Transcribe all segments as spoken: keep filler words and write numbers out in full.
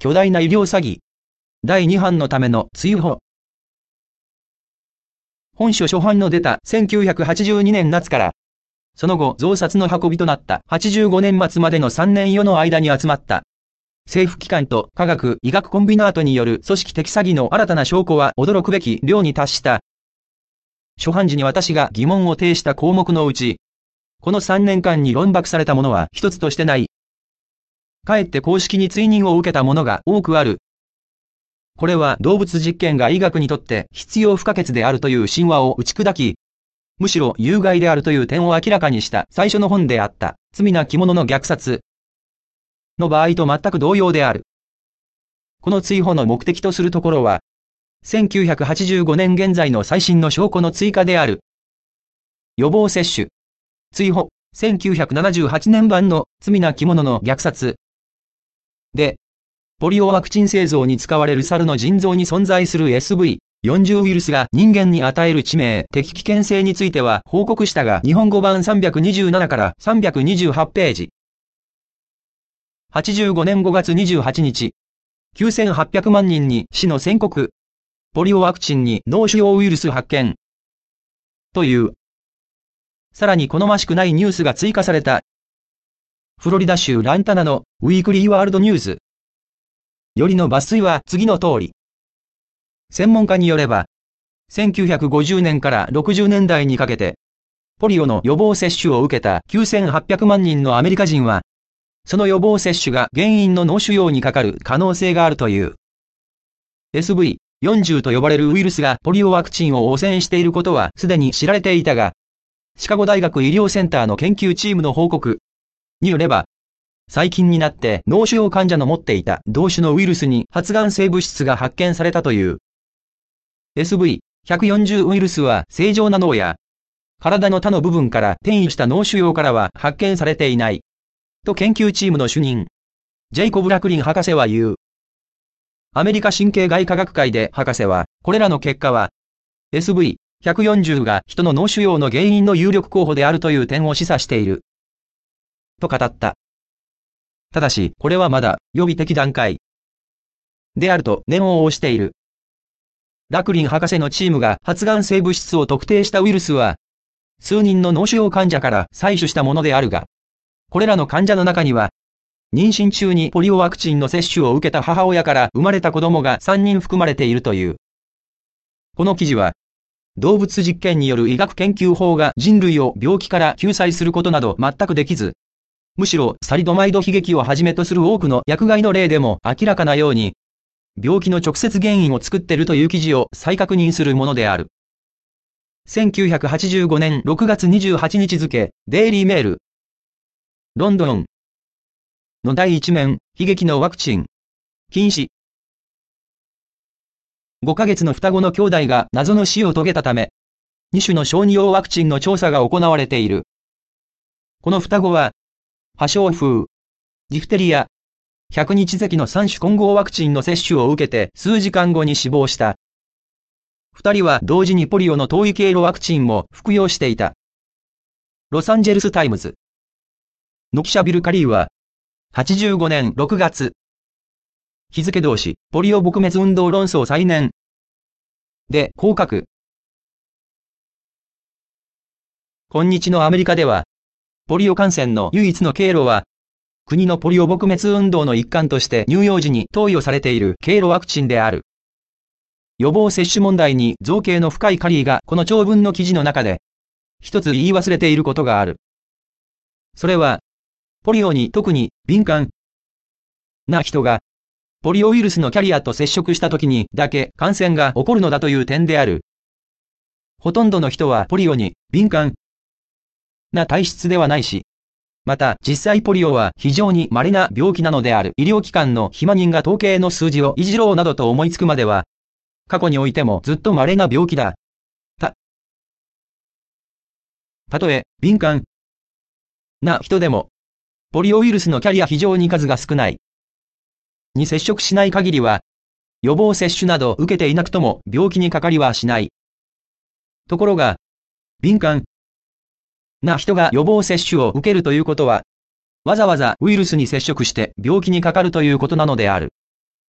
巨大な医療詐欺。だいに版のための追放。本書初版の出たせんきゅうひゃくはちじゅうにねん夏から、その後増刷の運びとなったはちじゅうごねん末までのさんねん余の間に集まった、政府機関と科学医学コンビナートによる組織的詐欺の新たな証拠は驚くべき量に達した。初版時に私が疑問を呈した項目のうち、このさんねんかんに論駁されたものは一つとしてない。かえって公式に追認を受けたものが多くある。これは動物実験が医学にとって必要不可欠であるという神話を打ち砕き、むしろ有害であるという点を明らかにした最初の本であった、罪なき者の虐殺の場合と全く同様である。この追放の目的とするところは、せんきゅうひゃくはちじゅうごねん現在の最新の証拠の追加である。予防接種。追放、せんきゅうひゃくななじゅうはちねん版の罪なき者の虐殺。で、ポリオワクチン製造に使われる猿の腎臓に存在する エスブイよんじゅう ウイルスが人間に与える致命的危険性については報告したが日本語版さんびゃくにじゅうななからさんびゃくにじゅうはちページ。はちじゅうごねんごがつにじゅうはちにち、きゅうせんはっぴゃくまんにんに死の宣告。ポリオワクチンに脳腫瘍ウイルス発見。という。さらに好ましくないニュースが追加された。フロリダ州ランタナのウィークリーワールドニュースよりの抜粋は次の通り。専門家によれば、せんきゅうひゃくごじゅうねんからろくじゅうねんだいにかけて、ポリオの予防接種を受けたきゅうせんはっぴゃくまんにんのアメリカ人は、その予防接種が原因の脳腫瘍にかかる可能性があるという。エスブイよんじゅう と呼ばれるウイルスがポリオワクチンを汚染していることはすでに知られていたが、シカゴ大学医療センターの研究チームの報告によれば、最近になって脳腫瘍患者の持っていた同種のウイルスに発がん性物質が発見されたという。エスブイひゃくよんじゅう ウイルスは正常な脳や体の他の部分から転移した脳腫瘍からは発見されていない。と研究チームの主任、ジェイコブ・ラクリン博士は言う。アメリカ神経外科学会で博士は、これらの結果は、エスブイひゃくよんじゅう が人の脳腫瘍の原因の有力候補であるという点を示唆している。と語った。ただし、これはまだ予備的段階であると念を押している。ラクリン博士のチームが発がん性物質を特定したウイルスは、数人の脳腫瘍患者から採取したものであるが、これらの患者の中には、妊娠中にポリオワクチンの接種を受けた母親から生まれた子供がさんにん含まれているという。この記事は、動物実験による医学研究法が人類を病気から救済することなど全くできず、むしろサリドマイド悲劇をはじめとする多くの薬害の例でも明らかなように、病気の直接原因を作っているという記事を再確認するものである。せんきゅうひゃくはちじゅうごねんろくがつにじゅうはちにち付、デイリーメール。ロンドンの第一面、悲劇のワクチン。禁止。ごかげつの双子の兄弟が謎の死を遂げたため、に種の小児用ワクチンの調査が行われている。この双子は、破傷風、ディフテリア、ひゃくにちせきのさん種混合ワクチンの接種を受けて数時間後に死亡した。二人は同時にポリオの遠い経路ワクチンも服用していた。ロサンゼルスタイムズの記者ビル・カリーは、はちじゅうごねんろくがつ。日付同士、ポリオ撲滅運動論争再燃。で、こう書く。今日のアメリカでは、ポリオ感染の唯一の経路は、国のポリオ撲滅運動の一環として乳幼児に投与されている経路ワクチンである。予防接種問題に造形の深いカリーがこの長文の記事の中で、一つ言い忘れていることがある。それは、ポリオに特に敏感な人が、ポリオウイルスのキャリアと接触した時にだけ感染が起こるのだという点である。ほとんどの人はポリオに敏感な体質ではないし、また実際ポリオは非常に稀な病気なのである。医療機関の暇人が統計の数字をいじろうなどと思いつくまでは、過去においてもずっと稀な病気だ。た、たとえ敏感な人でも、ポリオウイルスのキャリア非常に数が少ない。に接触しない限りは、予防接種など受けていなくとも病気にかかりはしない。ところが、敏感な人が予防接種を受けるということは、わざわざウイルスに接触して病気にかかるということなのである。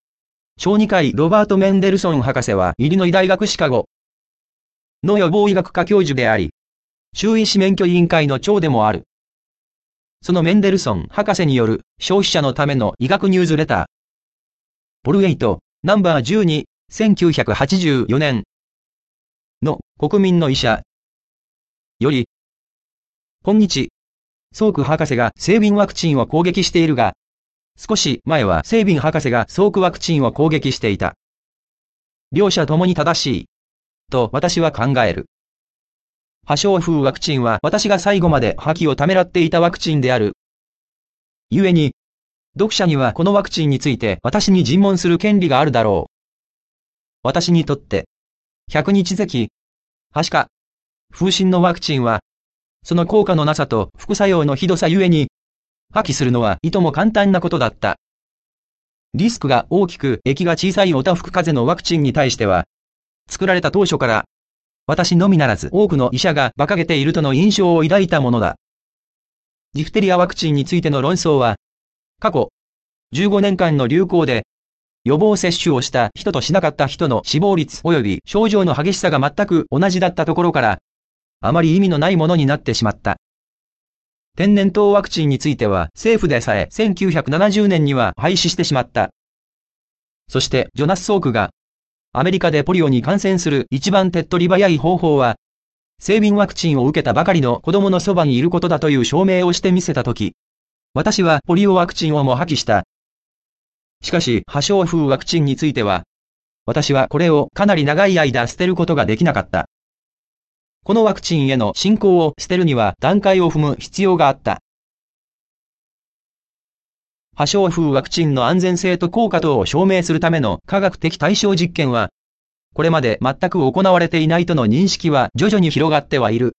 小児科医ロバート・メンデルソン博士はイリノイ大学シカゴの予防医学科教授であり、州医師免許委員会の長でもある。そのメンデルソン博士による消費者のための医学ニュースレター。ボルエイト、ナンバーじゅうに、せんきゅうひゃくはちじゅうよねんの国民の医者より、今日、ソーク博士がセービンワクチンを攻撃しているが、少し前はセービン博士がソークワクチンを攻撃していた。両者ともに正しい、と私は考える。破傷風ワクチンは私が最後まで覇気をためらっていたワクチンである。故に、読者にはこのワクチンについて私に尋問する権利があるだろう。私にとって、百日咳、はしか、風疹のワクチンは、その効果のなさと副作用のひどさゆえに、破棄するのはいとも簡単なことだった。リスクが大きく液が小さいオタフク風邪のワクチンに対しては、作られた当初から、私のみならず多くの医者が馬鹿げているとの印象を抱いたものだ。ジフテリアワクチンについての論争は、過去じゅうごねんかんの流行で、予防接種をした人としなかった人の死亡率及び症状の激しさが全く同じだったところから、あまり意味のないものになってしまった。天然痘ワクチンについては政府でさえせんきゅうひゃくななじゅうねんには廃止してしまった。そしてジョナス・ソークがアメリカでポリオに感染する一番手っ取り早い方法は、セービンワクチンを受けたばかりの子供のそばにいることだという証明をしてみせたとき、私はポリオワクチンをも破棄した。しかし破傷風ワクチンについては、私はこれをかなり長い間捨てることができなかった。このワクチンへの信仰を捨てるには段階を踏む必要があった。破傷風ワクチンの安全性と効果等を証明するための科学的対象実験は、これまで全く行われていないとの認識は徐々に広がってはいる。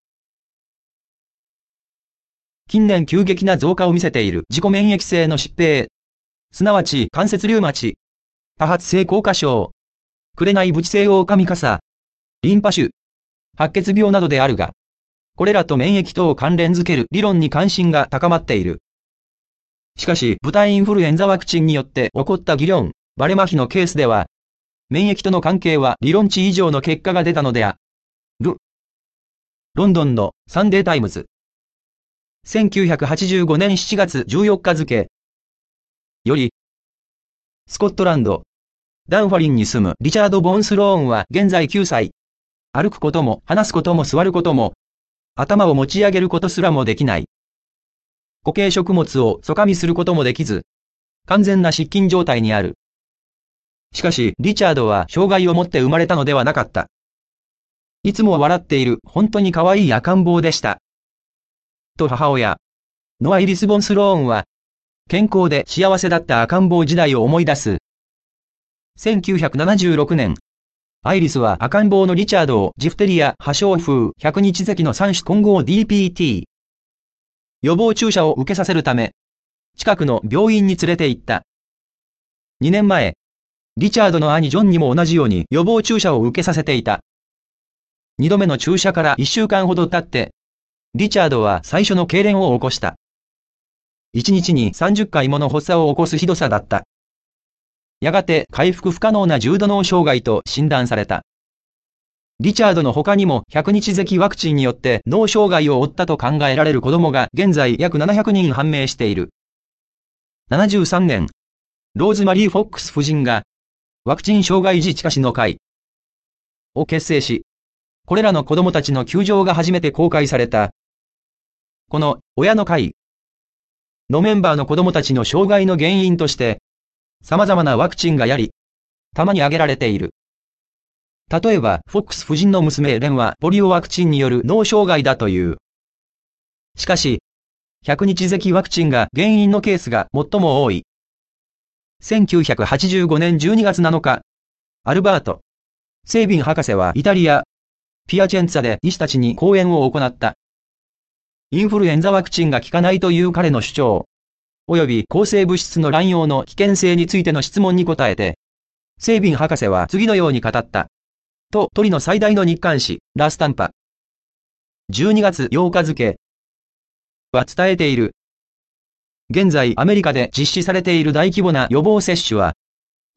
近年急激な増加を見せている自己免疫性の疾病、すなわち関節リウマチ、多発性硬化症、紅ブチ性狼傘、リンパ腫、白血病などであるが、これらと免疫とを関連づける理論に関心が高まっている。しかし、豚インフルエンザワクチンによって起こった議論、バレ麻痺のケースでは、免疫との関係は理論値以上の結果が出たのである。ロンドンのサンデータイムズ。せんきゅうひゃくはちじゅうごねんしちがつじゅうよっか付より、スコットランド、ダンファリンに住むリチャード・ボーンスローンは現在きゅうさい。歩くことも話すことも座ることも、頭を持ち上げることすらもできない。固形食物を粗噛みすることもできず、完全な失禁状態にある。しかし、リチャードは障害を持って生まれたのではなかった。いつも笑っている本当に可愛い赤ん坊でした。と母親、ノア・イリス・ボンスローンは、健康で幸せだった赤ん坊時代を思い出す。せんきゅうひゃくななじゅうろくねん、アイリスは赤ん坊のリチャードをジフテリア、破傷風、百日咳のさん種混合 ディーピーティー 予防注射を受けさせるため、近くの病院に連れて行った。にねんまえ、リチャードの兄ジョンにも同じように予防注射を受けさせていた。にどめの注射からいっしゅうかんほど経って、リチャードは最初の痙攣を起こした。いちにちにさんじゅっかいもの発作を起こすひどさだった。やがて回復不可能な重度脳障害と診断された。リチャードの他にも百日咳ワクチンによって脳障害を負ったと考えられる子供が現在約ななひゃくにん判明している。ななじゅうさんねん、ローズマリー・フォックス夫人がワクチン障害児近しの会を結成し、これらの子供たちの窮状が初めて公開された。この親の会のメンバーの子供たちの障害の原因として、様々なワクチンがやり、たまに挙げられている。例えば、フォックス夫人の娘レンはポリオワクチンによる脳障害だという。しかし、百日咳ワクチンが原因のケースが最も多い。せんきゅうひゃくはちじゅうごねんじゅうにがつなのか、アルバート・セービン博士はイタリア、ピアチェンツァで医師たちに講演を行った。インフルエンザワクチンが効かないという彼の主張、及び抗生物質の乱用の危険性についての質問に答えて、セービン博士は次のように語った。と、トリノ最大の日刊誌、ラスタンパ。じゅうにがつようか付は伝えている。現在アメリカで実施されている大規模な予防接種は、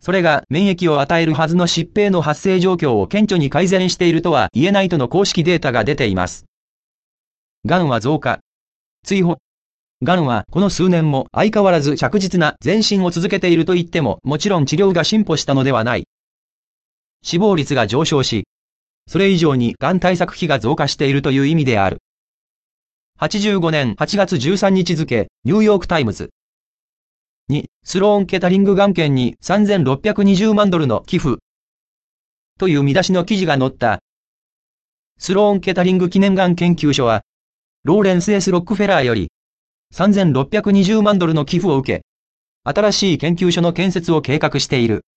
それが免疫を与えるはずの疾病の発生状況を顕著に改善しているとは言えないとの公式データが出ています。がんは増加、追放。がんはこの数年も相変わらず着実な前進を続けていると言っても、もちろん治療が進歩したのではない。死亡率が上昇し、それ以上にがん対策費が増加しているという意味である。はちじゅうごねんはちがつじゅうさんにち付、ニューヨークタイムズ。に、スローン・ケタリングがん研にさんぜんろっぴゃくにじゅうまんドルの寄付。という見出しの記事が載った。スローン・ケタリング記念がん研究所は、ローレンス・ S ・ロックフェラーよりさんぜんろっぴゃくにじゅうまんドルの寄付を受け、新しい研究所の建設を計画している。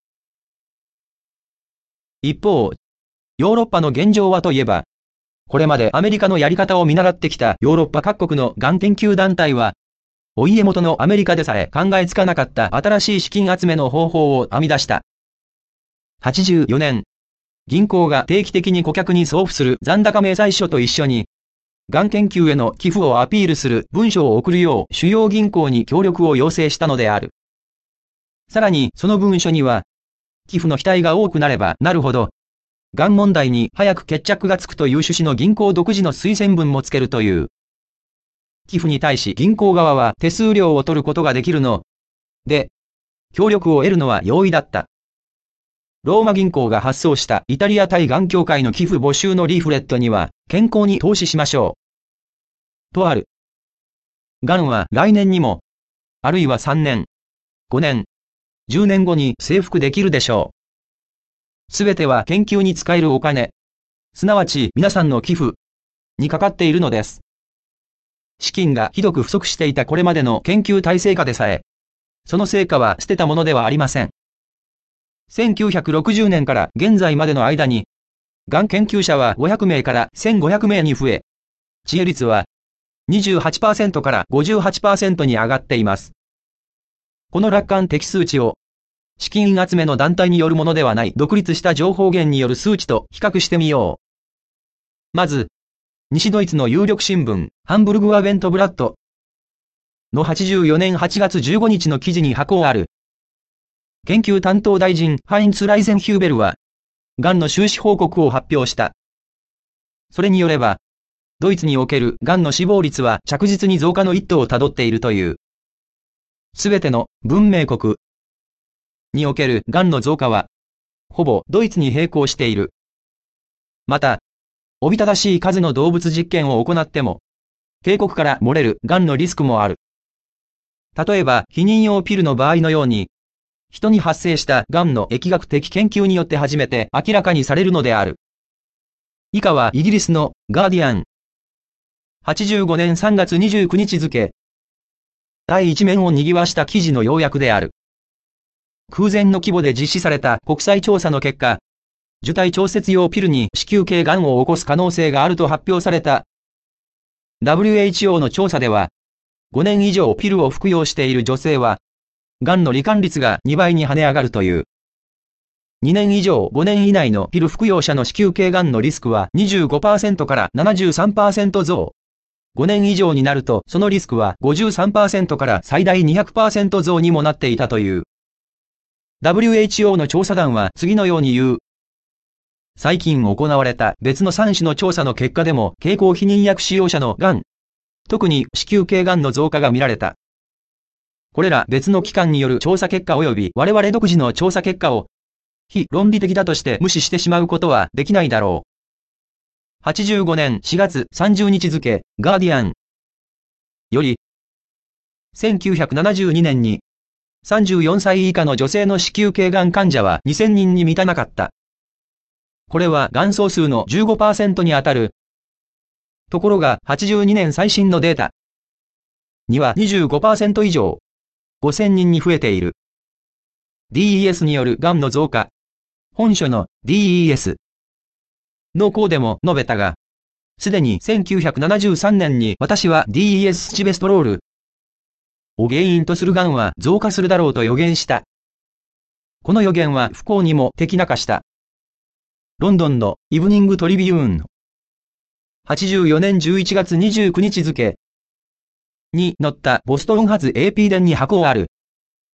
一方、ヨーロッパの現状はといえば、これまでアメリカのやり方を見習ってきたヨーロッパ各国のがん研究団体は、お家元のアメリカでさえ考えつかなかった新しい資金集めの方法を編み出した。はちじゅうよねん、銀行が定期的に顧客に送付する残高明細書と一緒に、がん研究への寄付をアピールする文書を送るよう主要銀行に協力を要請したのである。さらにその文書には、寄付の期待が多くなればなるほど、がん問題に早く決着がつくという趣旨の銀行独自の推薦文もつけるという。寄付に対し銀行側は手数料を取ることができるので、協力を得るのは容易だった。ローマ銀行が発送したイタリア対がん協会の寄付募集のリーフレットには、健康に投資しましょう。とある。がんは来年にも、あるいはさんねん、ごねん、じゅうねんごに征服できるでしょう。すべては研究に使えるお金、すなわち皆さんの寄付にかかっているのです。資金がひどく不足していたこれまでの研究体制下でさえ、その成果は捨てたものではありません。せんきゅうひゃくろくじゅうねんから現在までの間に、がん研究者はごひゃくめいからせんごひゃくめいに増え、治癒率は にじゅうはちパーセント から ごじゅうはちパーセント に上がっています。この楽観的数値を、資金集めの団体によるものではない独立した情報源による数値と比較してみよう。まず、西ドイツの有力新聞、ハンブルグ・アベントブラッドのはちじゅうよねんはちがつじゅうごにちの記事に箱ある。研究担当大臣ハインツ・ライゼンヒューベルは、がんの収支報告を発表した。それによれば、ドイツにおけるがんの死亡率は着実に増加の一途をたどっているという。すべての文明国におけるがんの増加は、ほぼドイツに並行している。また、おびただしい数の動物実験を行っても、警告から漏れるがんのリスクもある。例えば、避妊用ピルの場合のように、人に発生したがんの疫学的研究によって初めて明らかにされるのである。以下はイギリスのガーディアン。はちじゅうごねんさんがつにじゅうくにち付。第一面を賑わした記事の要約である。空前の規模で実施された国際調査の結果、受胎調節用ピルに子宮頸がんを起こす可能性があると発表された。ダブリューエイチオー の調査では、ごねん以上ピルを服用している女性は、がんの罹患率がにばいに跳ね上がるという。にねん以上ごねん以内のピル服用者の子宮頸がんのリスクは にじゅうごパーセント から ななじゅうさんパーセント 増。ごねん以上になるとそのリスクは ごじゅうさんパーセント から最大 にひゃくパーセント 増にもなっていたという。ダブリューエイチオー の調査団は次のように言う。最近行われた別のさんしゅの調査の結果でも経口避妊薬使用者のがん、特に子宮頸がんの増加が見られた。これら別の機関による調査結果及び我々独自の調査結果を非論理的だとして無視してしまうことはできないだろう。はちじゅうごねんしがつさんじゅうにち付、ガーディアンより、せんきゅうひゃくななじゅうにねんにさんじゅうよんさい以下の女性の子宮頸がん患者はにせんにんに満たなかった。これはがん総数の じゅうごパーセント に当たる。ところがはちじゅうにねん最新のデータには にじゅうごパーセント 以上、ごせんにんに増えている。ディーイーエス によるがんの増加。本書の ディーイーエス の項でも述べたが、すでにせんきゅうひゃくななじゅうさんねんに私は ディーイーエス スチベストロールを原因とするがんは増加するだろうと予言した。この予言は不幸にも的中した。ロンドンのイブニングトリビューン。はちじゅうよねんじゅういちがつにじゅうくにち付に載ったボストン発 エーピー 伝に箱ある。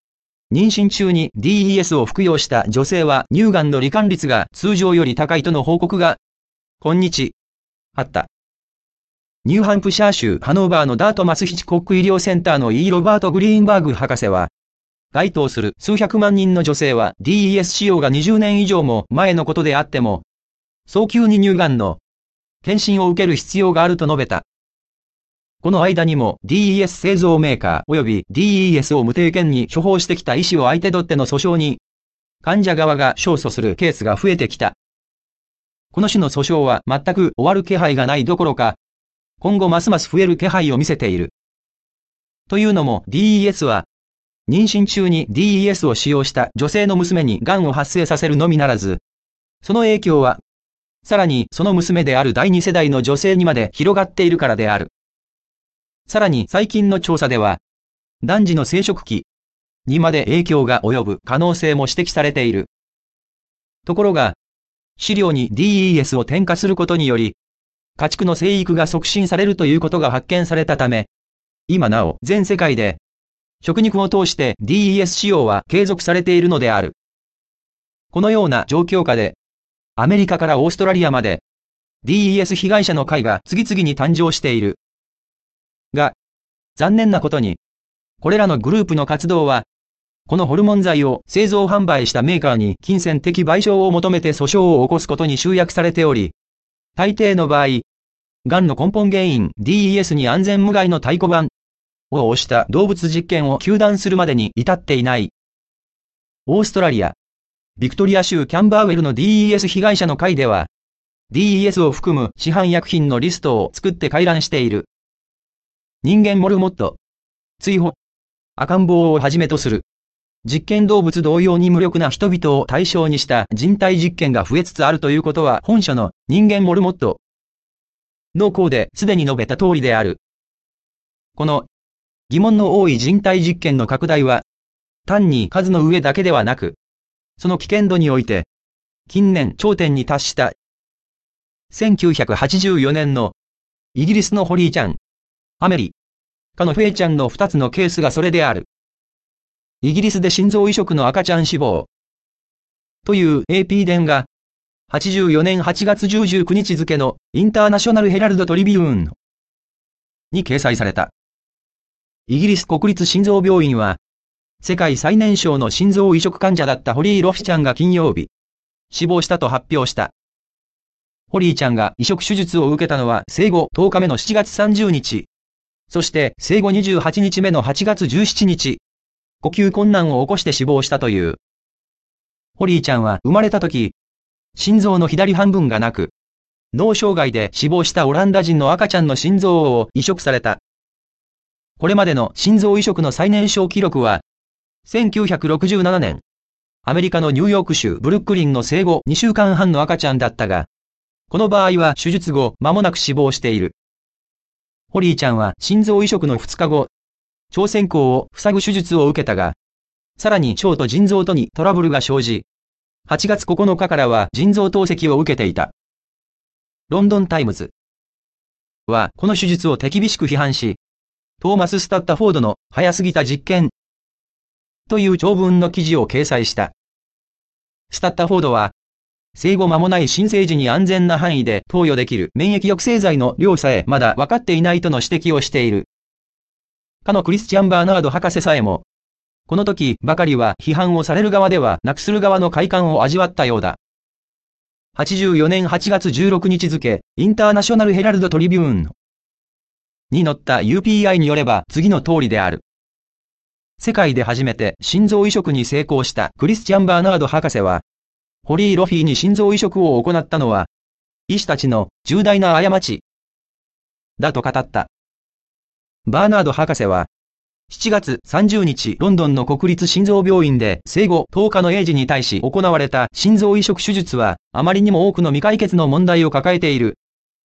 妊娠中に ディーイーエス を服用した女性は乳がんの罹患率が通常より高いとの報告が、今日、あった。ニューハンプシャー州ハノーバーのダートマスヒチコック医療センターの E. ロバート・グリーンバーグ博士は、該当する数百万人の女性は ディーイーエス 使用がにじゅうねん以上も前のことであっても、早急に乳がんの検診を受ける必要があると述べた。この間にも ディーイーエス 製造メーカー及び ディーイーエス を無定権に処方してきた医師を相手取っての訴訟に、患者側が勝訴するケースが増えてきた。この種の訴訟は全く終わる気配がないどころか、今後ますます増える気配を見せている。というのも ディーイーエス は、妊娠中に ディーイーエス を使用した女性の娘に癌を発生させるのみならず、その影響は、さらにその娘である第二世代の女性にまで広がっているからである。さらに最近の調査では、男児の生殖器にまで影響が及ぶ可能性も指摘されている。ところが、飼料に ディーイーエス を添加することにより、家畜の生育が促進されるということが発見されたため、今なお全世界で、食肉を通して ディーイーエス 使用は継続されているのである。このような状況下で、アメリカからオーストラリアまで、ディーイーエス 被害者の会が次々に誕生している。が、残念なことに、これらのグループの活動は、このホルモン剤を製造販売したメーカーに金銭的賠償を求めて訴訟を起こすことに集約されており、大抵の場合、癌の根本原因 ディーイーエス に安全無害の太鼓判を押した動物実験を糾弾するまでに至っていない。オーストラリア、ビクトリア州キャンバーウェルの ディーイーエス 被害者の会では、ディーイーエス を含む市販薬品のリストを作って回覧している。人間モルモット、追放、赤ん坊をはじめとする、実験動物同様に無力な人々を対象にした人体実験が増えつつあるということは本書の人間モルモットの項ですでに述べた通りである。この疑問の多い人体実験の拡大は単に数の上だけではなく、その危険度において近年頂点に達した。せんきゅうひゃくはちじゅうよねんのイギリスのホリーちゃん、アメリカのフェイちゃんのふたつのケースがそれである。イギリスで心臓移植の赤ちゃん死亡という エーピー 伝がはちじゅうよねんはちがつじゅうくにち付のインターナショナルヘラルドトリビューンに掲載された。イギリス国立心臓病院は世界最年少の心臓移植患者だったホリー・ロフィちゃんが金曜日死亡したと発表した。ホリーちゃんが移植手術を受けたのは生後とおかめのしちがつさんじゅうにち、そして生後にじゅうはちにちめのはちがつじゅうしちにち、呼吸困難を起こして死亡したという。ホリーちゃんは生まれた時、心臓の左半分がなく、脳障害で死亡したオランダ人の赤ちゃんの心臓を移植された。これまでの心臓移植の最年少記録は、せんきゅうひゃくろくじゅうななねん、アメリカのニューヨーク州ブルックリンの生後にしゅうかんはんの赤ちゃんだったが、この場合は手術後間もなく死亡している。ホリーちゃんは心臓移植のふつかご、腸穿孔を塞ぐ手術を受けたが、さらに腸と腎臓とにトラブルが生じ、はちがつここのかからは腎臓透析を受けていた。ロンドンタイムズはこの手術を手厳しく批判し、トーマス・スタッタフォードの早すぎた実験という長文の記事を掲載した。スタッタフォードは、生後間もない新生児に安全な範囲で投与できる免疫抑制剤の量さえまだ分かっていないとの指摘をしている。かのクリスチャン・バーナード博士さえも、この時ばかりは批判をされる側ではなくする側の快感を味わったようだ。はちじゅうよねんはちがつじゅうろくにち付、インターナショナルヘラルドトリビューンに載った ユーピーアイ によれば次の通りである。世界で初めて心臓移植に成功したクリスチャン・バーナード博士は、ホリー・ロフィーに心臓移植を行ったのは、医師たちの重大な過ちだと語った。バーナード博士は、しちがつさんじゅうにちロンドンの国立心臓病院で生後とおかの園児に対し行われた心臓移植手術はあまりにも多くの未解決の問題を抱えている。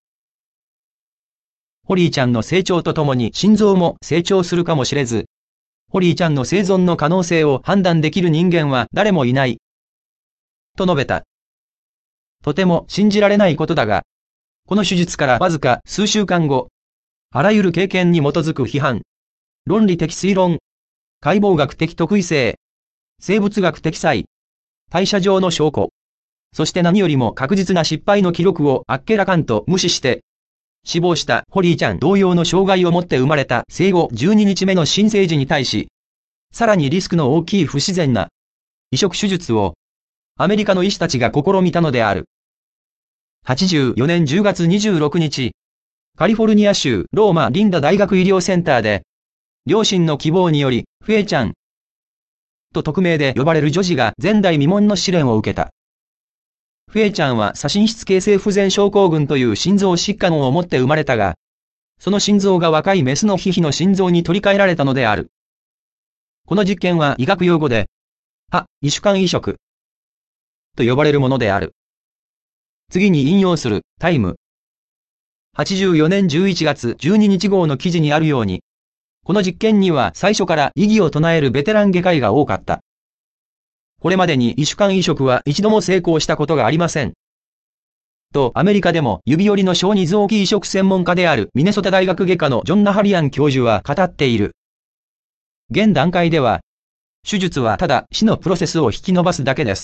ホリーちゃんの成長とともに心臓も成長するかもしれず、ホリーちゃんの生存の可能性を判断できる人間は誰もいない。と述べた。とても信じられないことだが、この手術からわずか数週間後、あらゆる経験に基づく批判、論理的推論、解剖学的特異性、 生物学的差異、代謝上の証拠、そして何よりも確実な失敗の記録をあっけらかんと無視して、死亡したホリーちゃん同様の障害を持って生まれた生後じゅうににちめの新生児に対し、さらにリスクの大きい不自然な移植手術をアメリカの医師たちが試みたのである。はちじゅうよねんじゅうがつにじゅうろくにち、カリフォルニア州ローマリンダ大学医療センターで、両親の希望により、フェイちゃんと匿名で呼ばれる女児が前代未聞の試練を受けた。フェイちゃんは左心室形成不全症候群という心臓疾患を持って生まれたが、その心臓が若いメスのヒヒの心臓に取り替えられたのである。この実験は医学用語で、歯移主管移植と呼ばれるものである。次に引用するタイム。はちじゅうよねんじゅういちがつじゅうににち号の記事にあるように、この実験には最初から異議を唱えるベテラン外科医が多かった。これまでに移主管移植は一度も成功したことがありません。と、アメリカでも指折りの小児臓器移植専門家であるミネソタ大学外科のジョン・ナハリアン教授は語っている。現段階では、手術はただ死のプロセスを引き延ばすだけです。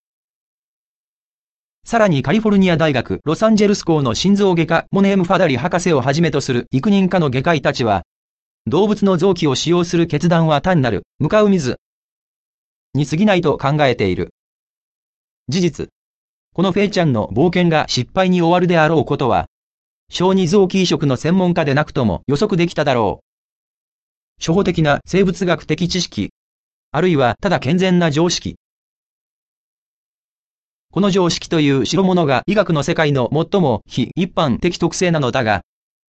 さらにカリフォルニア大学ロサンゼルス校の心臓外科モネーム・ファダリ博士をはじめとする幾人かの外科医たちは、動物の臓器を使用する決断は単なる向かう水に過ぎないと考えている。事実、このフェイちゃんの冒険が失敗に終わるであろうことは、小児臓器移植の専門家でなくとも予測できただろう。初歩的な生物学的知識、あるいはただ健全な常識。この常識という代物が医学の世界の最も非一般的特性なのだが、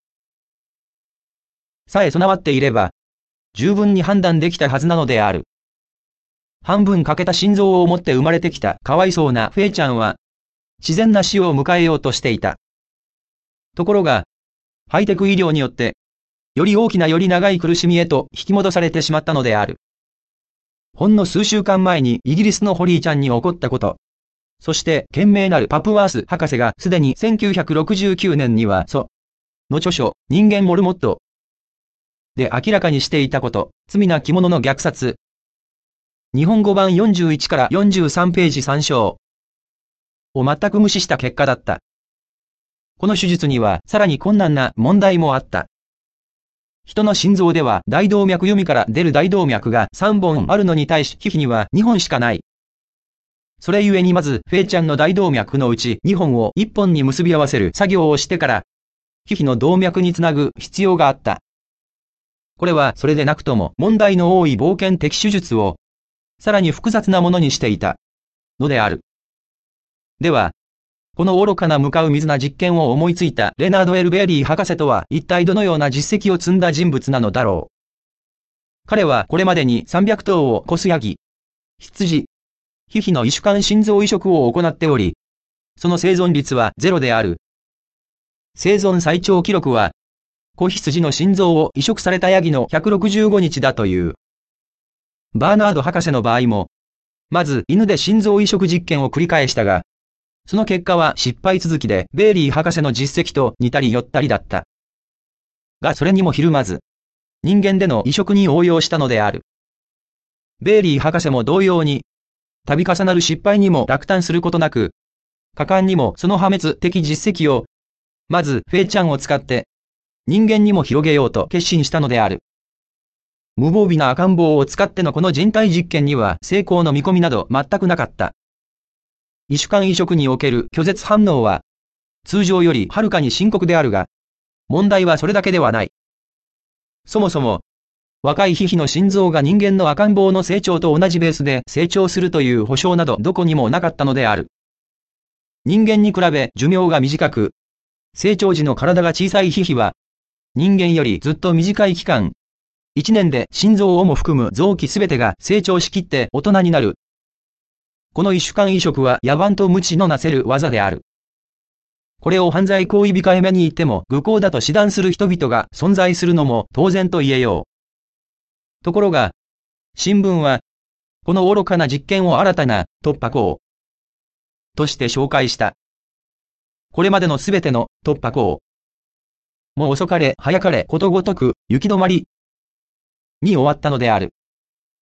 さえ備わっていれば、十分に判断できたはずなのである。半分欠けた心臓を持って生まれてきたかわいそうなフェイちゃんは、自然な死を迎えようとしていた。ところが、ハイテク医療によって、より大きなより長い苦しみへと引き戻されてしまったのである。ほんの数週間前にイギリスのホリーちゃんに起こったこと。そして、賢明なるパプワース博士がすでにせんきゅうひゃくろくじゅうきゅうねんには、ソの著書、人間モルモットで明らかにしていたこと、罪な着物の虐殺。日本語版よんじゅういちからよんじゅうさんページ参照を全く無視した結果だった。この手術にはさらに困難な問題もあった。人の心臓では大動脈弓から出る大動脈がさんぼんあるのに対しヒヒにはにほんしかない。それゆえにまずフェイちゃんの大動脈のうちにほんをいっぽんに結び合わせる作業をしてから、ヒヒの動脈につなぐ必要があった。これはそれでなくとも問題の多い冒険的手術を、さらに複雑なものにしていたのである。では、この愚かな向かう水な実験を思いついたレナード・エル・ベリー博士とは一体どのような実績を積んだ人物なのだろう。彼はこれまでにさんびゃくとうを超すヤギ、羊、ヒヒの移主管心臓移植を行っており、その生存率はゼロである。生存最長記録は、子羊の心臓を移植されたヤギのひゃくろくじゅうごにちだという。バーナード博士の場合も、まず犬で心臓移植実験を繰り返したが、その結果は失敗続きでベイリー博士の実績と似たり寄ったりだった。がそれにもひるまず、人間での移植に応用したのである。ベイリー博士も同様に、度重なる失敗にも落胆することなく、果敢にもその破滅的実績を、まずフェイちゃんを使って、人間にも広げようと決心したのである。無防備な赤ん坊を使ってのこの人体実験には成功の見込みなど全くなかった。移主管移植における拒絶反応は、通常よりはるかに深刻であるが、問題はそれだけではない。そもそも、若いヒヒの心臓が人間の赤ん坊の成長と同じベースで成長するという保証などどこにもなかったのである。人間に比べ寿命が短く、成長時の体が小さいヒヒは、人間よりずっと短い期間、いちねんで心臓をも含む臓器すべてが成長しきって大人になる。この移主管移植は野蛮と無知のなせる技である。これを犯罪行為控えめに言っても愚行だと指弾する人々が存在するのも当然と言えよう。ところが、新聞は、この愚かな実験を新たな突破口として紹介した。これまでのすべての突破口もう遅かれ早かれことごとく行き止まりに終わったのである。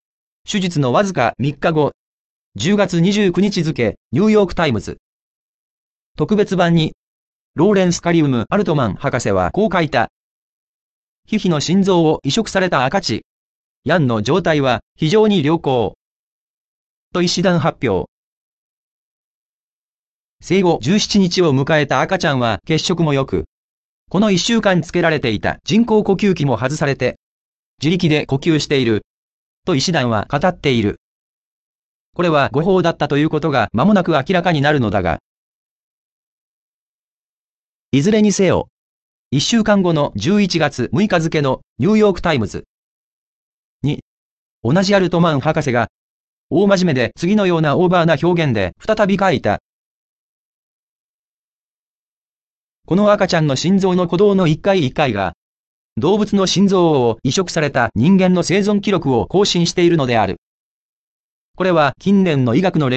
手術のわずかみっかご、じゅうがつにじゅうくにち付、ニューヨークタイムズ。特別版に、ローレンス・カリウム・アルトマン博士はこう書いた。ヒヒの心臓を移植された赤ち。ヤンの状態は非常に良好。と医師団発表。生後じゅうしちにちを迎えた赤ちゃんは血色も良く、このいっしゅうかんつけられていた人工呼吸器も外されて、自力で呼吸している。と医師団は語っている。これは誤報だったということが間もなく明らかになるのだが、いずれにせよ、いっしゅうかんごのじゅういちがつむいか付のニューヨークタイムズに、同じアルトマン博士が、大真面目で次のようなオーバーな表現で再び書いた。この赤ちゃんの心臓の鼓動の一回一回が、動物の心臓を移植された人間の生存記録を更新しているのである。これは近年の医学の